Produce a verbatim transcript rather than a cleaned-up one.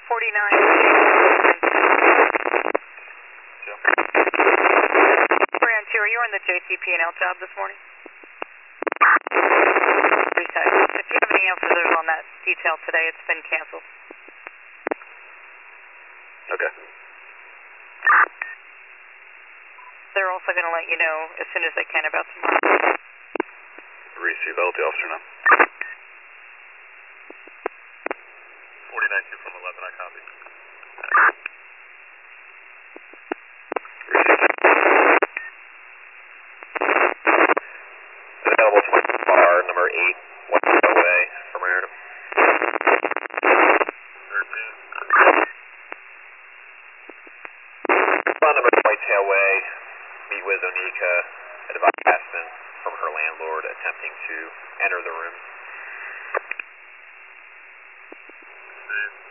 forty-nine. Joe? Brand two, are you on the J C P and L job this morning? Retest. If you have any answers on that detail today, it's been canceled. Okay. They're also going to let you know as soon as they can about tomorrow. Receive L T officer now. forty-nine two from eleven, I copy. Available twenty bar number eight, one away from Random. thirteen. On number Whitetail Way, meet with Onika, advisement from her landlord attempting to enter the room.